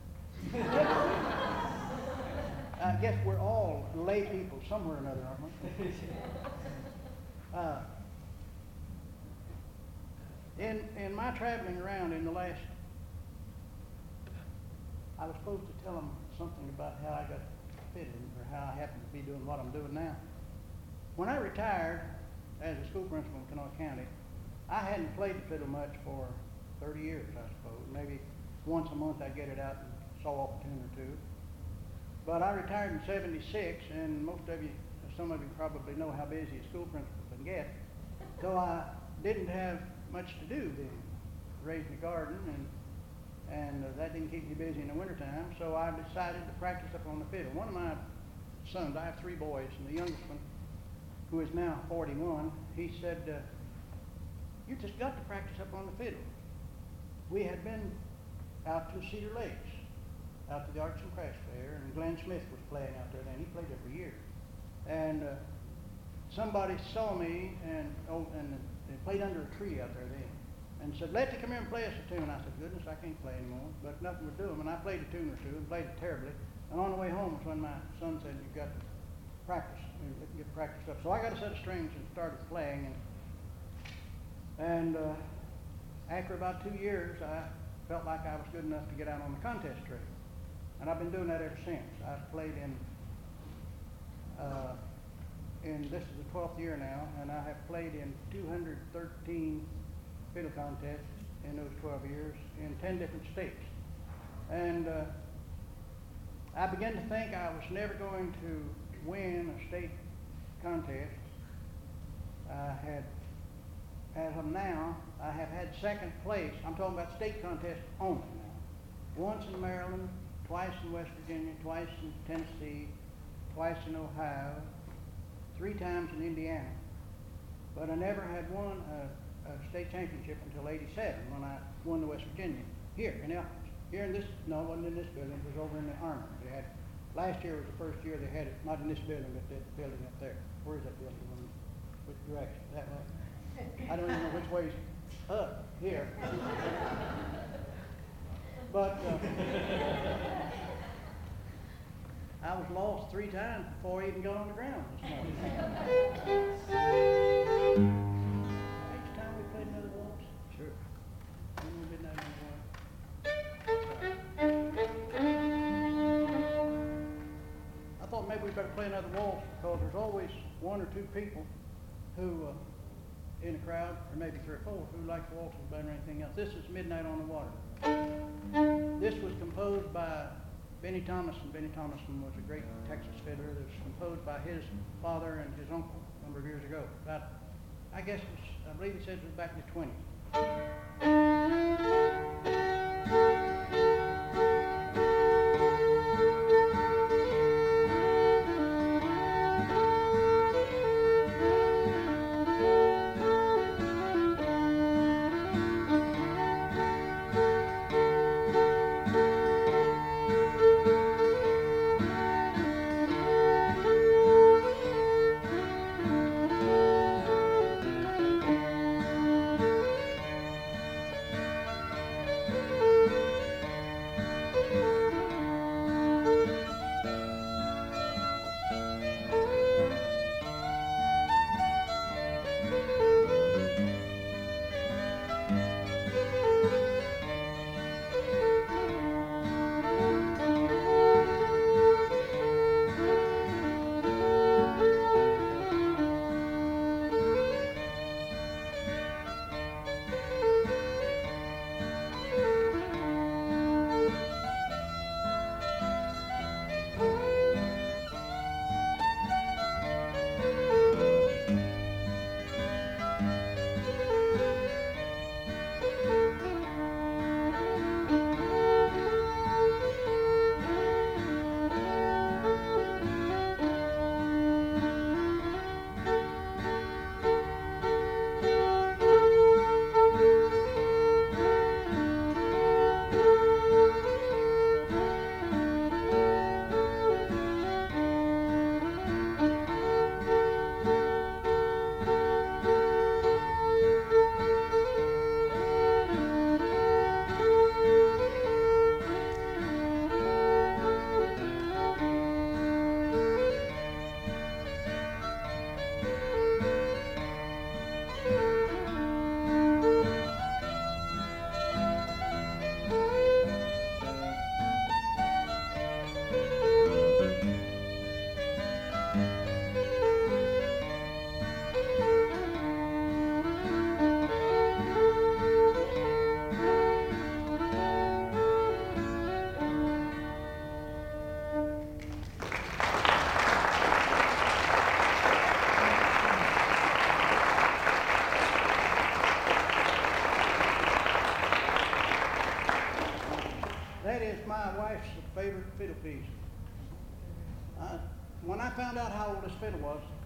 I guess we're all lay people somewhere or another, aren't we? In my traveling around in the last, I was supposed to tell them something about how I got fitted or how I happened to be doing what I'm doing now. When I retired as a school principal in Kanawha County, I hadn't played the fiddle much for 30 years, I suppose. Maybe once a month I'd get it out and saw off a tune or two. But I retired in '76, and most of you, some of you probably know how busy a school principal can get. So I didn't have much to do then, raising a garden, and that didn't keep me busy in the wintertime. So I decided to practice up on the fiddle. One of my sons, I have 3 boys, and the youngest one, who is now 41, he said, You just got to practice up on the fiddle. We had been out to Cedar Lakes, out to the Arts and Crafts Fair, and Glenn Smith was playing out there then. He played there for years. And somebody saw me, and they played under a tree out there then, and said, "Lefty, come here and play us a tune." I said, "Goodness, I can't play anymore," but nothing would do him. And I played a tune or two and played it terribly. And on the way home was when my son said, "You've got to practice, get practiced up." So I got a set of strings and started playing. And after about 2 years, I felt like I was good enough to get out on the contest trail. And I've been doing that ever since. I've played in this is the 12th year now, and I have played in 213 fiddle contests in those 12 years in 10 different states. And I began to think I was never going to win a state contest. As of now, I have had second place. I'm talking about state contests only now. Once in Maryland, twice in West Virginia, twice in Tennessee, twice in Ohio, 3 times in Indiana. But I never had won a state championship until '87 when I won the West Virginia here in Elkins. Here in this, no, it wasn't in this building, it was over in the Armory. They had, last year was the first year they had it, not in this building, but that building up there. Where is that building? Which direction? That way? I don't even know which way's up here. But I was lost 3 times before I even got on the ground this morning. Next time we played another waltz? Sure. Midnight on the Water. I thought maybe we better play another waltz because there's always 1 or 2 people who in a crowd, or maybe 3 or 4, who like waltzes better than anything else. This is Midnight on the Water. This was composed by Benny Thomason. Benny Thomason was a great Texas fiddler. It was composed by his father and his uncle a number of years ago. About, I guess, I believe it says it was back in the 20s. That is my wife's favorite fiddle piece. When I found out how old this fiddle was,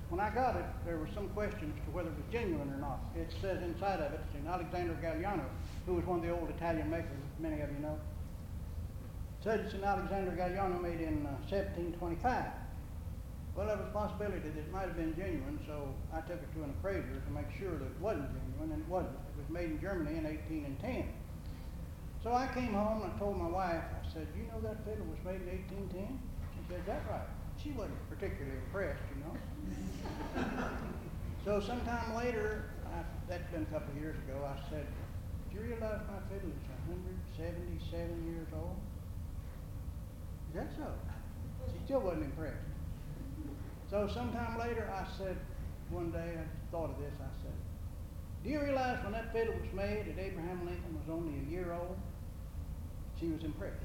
when I got it, there was some question as to whether it was genuine or not. It says inside of it, it's in Alexander Galliano, who was one of the old Italian makers, many of you know. It said it's in Alexander Galliano, made in 1725. Well, there was a possibility that it might have been genuine, so I took it to an appraiser to make sure that it wasn't genuine, and it wasn't. It was made in Germany in 1810. So I came home and I told my wife, I said, you know that fiddle was made in 1810? She said, that's right. She wasn't particularly impressed, you know. So sometime later, that's been a couple of years ago, I said, do you realize my fiddle is 177 years old? Is that so? She still wasn't impressed. So sometime later, I said, one day, I thought of this, I said, do you realize when that fiddle was made that Abraham Lincoln was only a year old? She was impressed.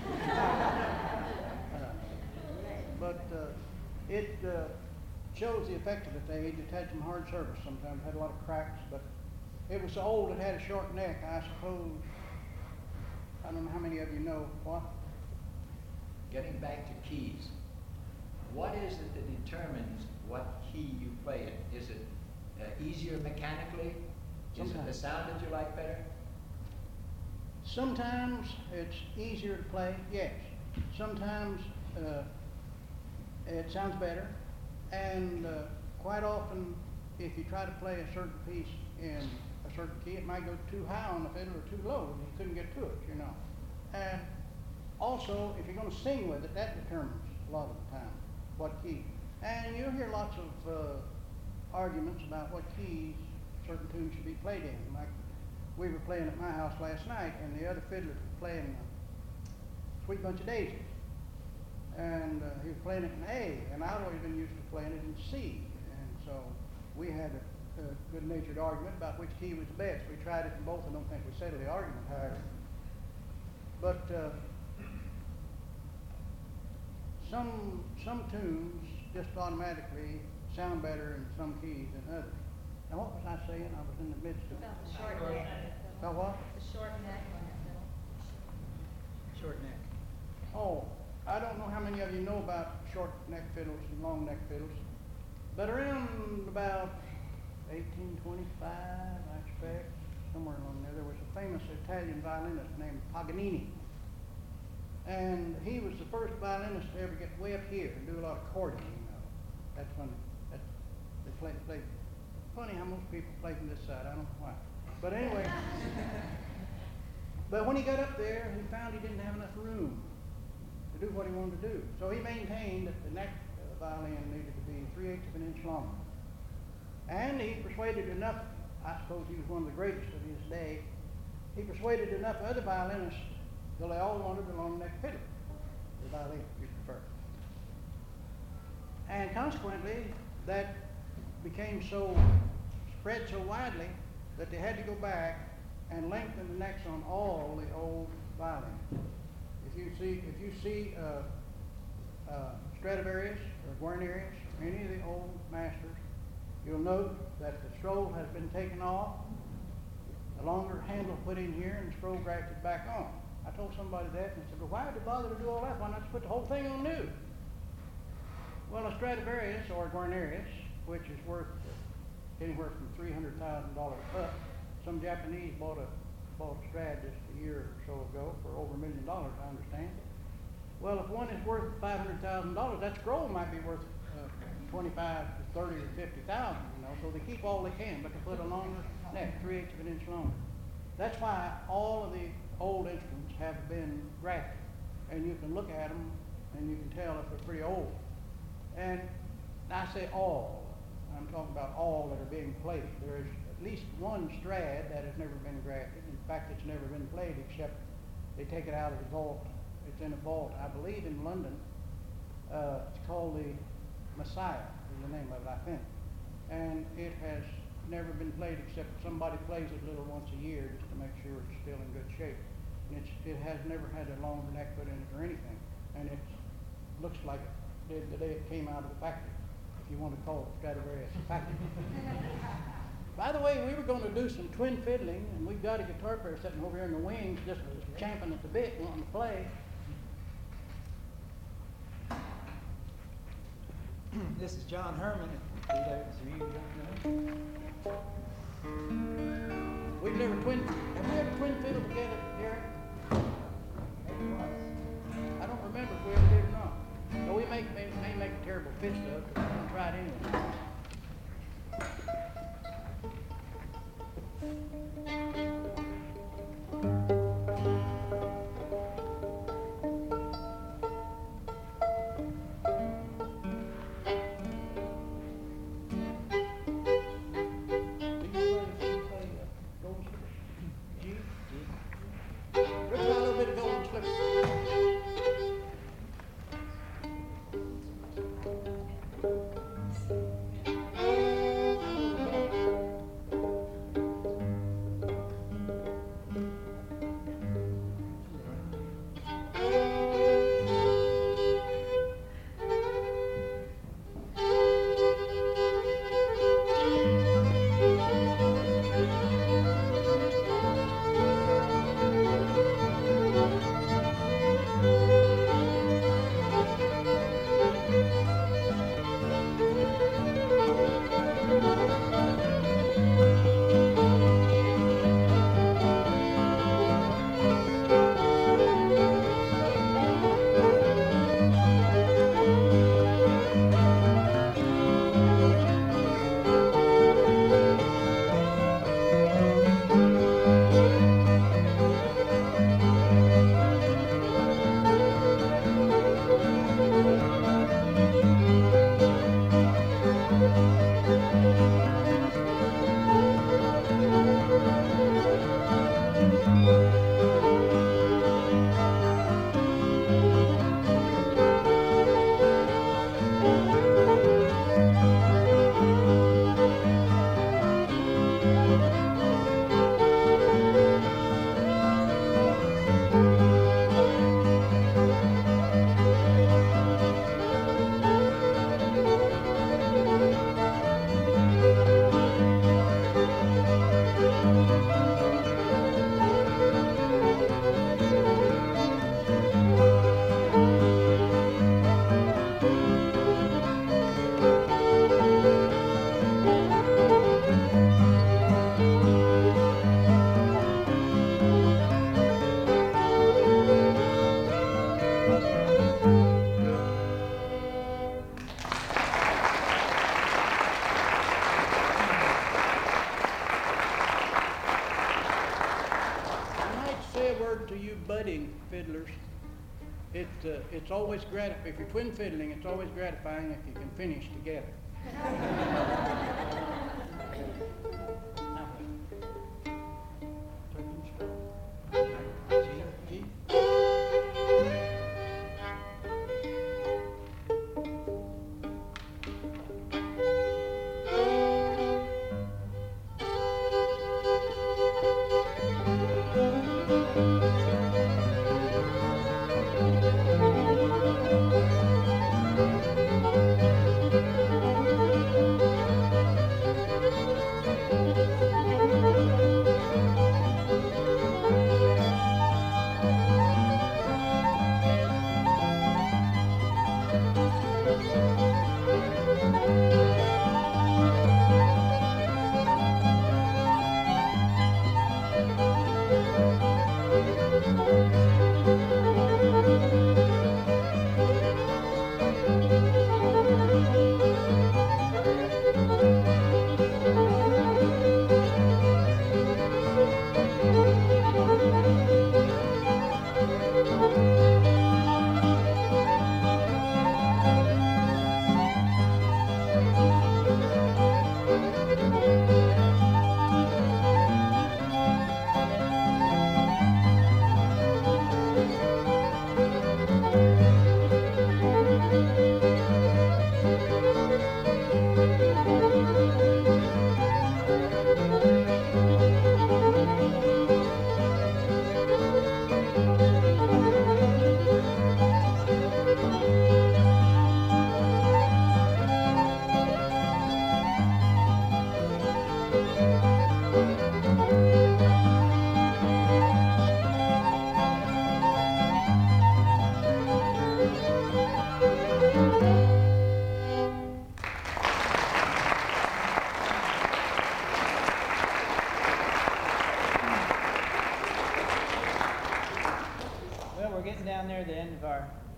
But it shows the effect of its age. It had some hard service sometimes, had a lot of cracks, but it was so old it had a short neck, I suppose. I don't know how many of you know what? Getting back to keys, what is it that determines what key you play in? Is it easier mechanically? Is it the sound that you like better? Sometimes it's easier to play, yes. Sometimes it sounds better, and quite often, if you try to play a certain piece in a certain key, it might go too high on the fiddle or too low, and you couldn't get to it, you know. And also, if you're going to sing with it, that determines a lot of the time what key. And you'll hear lots of arguments about what keys certain tunes should be played in. Like we were playing at my house last night, and the other fiddler was playing Sweet Bunch of Daisies. And he was playing it in A, and I'd always been used to playing it in C. And so we had a good-natured argument about which key was the best. We tried it in both. I don't think we settled the argument, however. But some tunes just automatically sound better in some keys than others. Now, what was I saying? I was in the midst of About the short neck. About what? The short neck on that fiddle. Short neck. Oh, I don't know how many of you know about short neck fiddles and long neck fiddles, but around about 1825, I expect, somewhere along there was a famous Italian violinist named Paganini. And he was the first violinist to ever get way up here and do a lot of chording, you know. That's when they play. Funny how most people play from this side, I don't know why. But anyway, but when he got up there, he found he didn't have enough room to do what he wanted to do. So he maintained that the neck violin needed to be 3/8 of an inch longer. And he persuaded enough, I suppose he was one of the greatest of his day, he persuaded enough other violinists till they all wanted the long neck fiddle, the violin you prefer. And consequently, that became spread so widely that they had to go back and lengthen the necks on all the old violins. If you see Stradivarius or Guarnerius or any of the old masters, you'll note that the scroll has been taken off, a longer handle put in here, and the scroll grafted back on. I told somebody that, and they said, well, why did they bother to do all that? Why not just put the whole thing on new? Well, a Stradivarius or a Guarnerius, which is worth anywhere from $300,000 up. Some Japanese bought a Strad just a year or so ago for over $1 million, I understand. Well, if one is worth $500,000, that scroll might be worth 25 to 30 or 50,000, you know. So they keep all they can, but they put a longer neck, 3/8 of an inch longer. That's why all of the old instruments have been grafted, and you can look at them and you can tell if they're pretty old. And I say all. I'm talking about all that are being played. There is at least one Strad that has never been grafted. In fact, it's never been played except they take it out of the vault. It's in a vault, I believe, in London. It's called the Messiah, is the name of it, I think. And it has never been played except somebody plays it a little once a year just to make sure it's still in good shape. And it has never had a longer neck put in it or anything. And it looks like it did the day it came out of the factory, if you want to call it Stradivarius factory. By the way, we were going to do some twin fiddling, and we've got a guitar player sitting over here in the wings just champing at the bit, wanting to play. This is John Herman. For you don't know. Have we ever twin fiddled together, Gary? Maybe once. I don't remember if we ever did or not. But we may make a terrible fist of it, but we're gonna try it anyway. Let's try a little bit of Golden Slipper. To you budding fiddlers, it's always gratifying. If you're twin fiddling, it's always gratifying if you can finish together. G.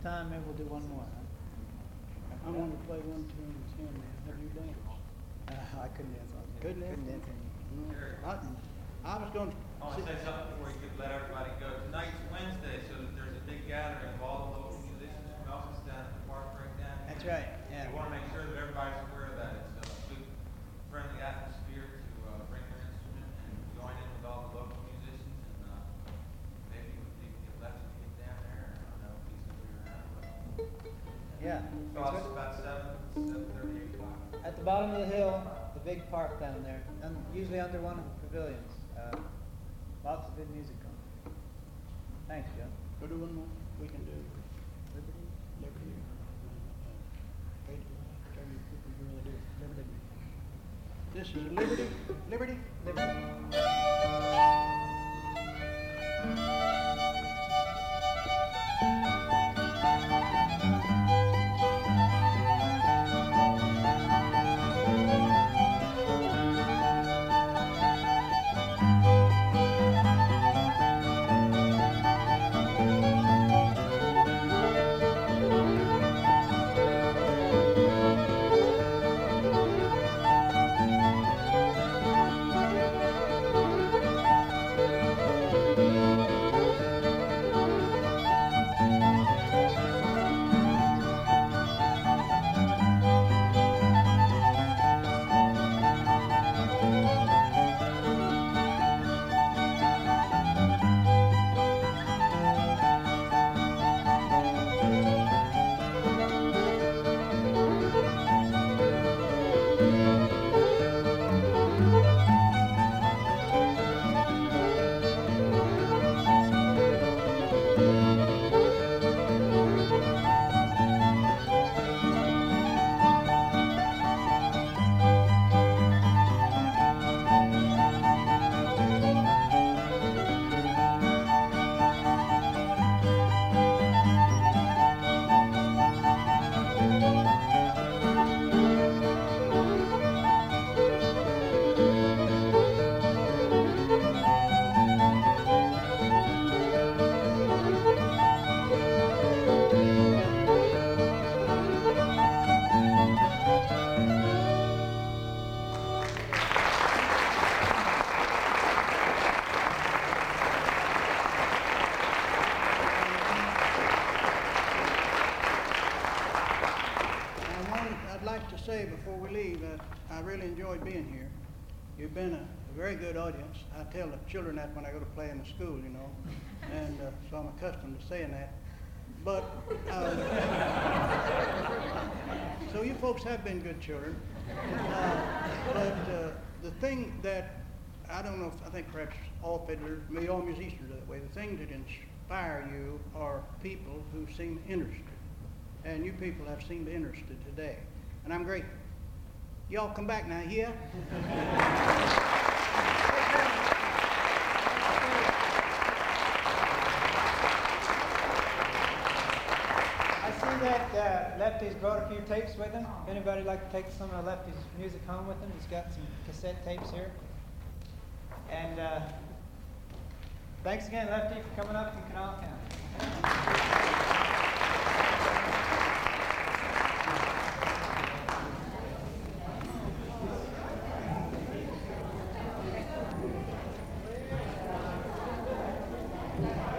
time, maybe we'll do one more, huh? I want to play 1, 2, and 10. Have you done? I couldn't dance all day. Couldn't dance? any. I was going to. I want to say something before you could let everybody go. Tonight's Wednesday, so that there's a big gathering of all the local musicians from Elphinstown at the park right down here. That's right, yeah. We want to make sure that everybody's aware of that. It's a good, friendly atmosphere to bring their instrument and join in with all the local musicians. And maybe we can get Lefty to get down there. I don't know if he's going to be around. But Yeah. so it's about 7:30, 8 o'clock. At the bottom of the hill, the big park down there, usually under one of the pavilions. Lots of good music on. Thanks, Joe. Go do one more. We can do Liberty. Liberty. This is Liberty. Liberty. Liberty. I'd like to say before we leave that I really enjoyed being here. You've been a very good audience. I tell the children that when I go to play in the school, you know, and so I'm accustomed to saying that. But, so you folks have been good children. But the thing that, I don't know, I think perhaps all fiddlers, maybe all musicians are that way, the things that inspire you are people who seem interested. And you people have seemed interested today. And I'm grateful. Y'all come back now, yeah? I see that Lefty's brought a few tapes with him. If anybody'd like to take some of Lefty's music home with him, he's got some cassette tapes here. And thanks again, Lefty, for coming up from Kanawha County. Thank you.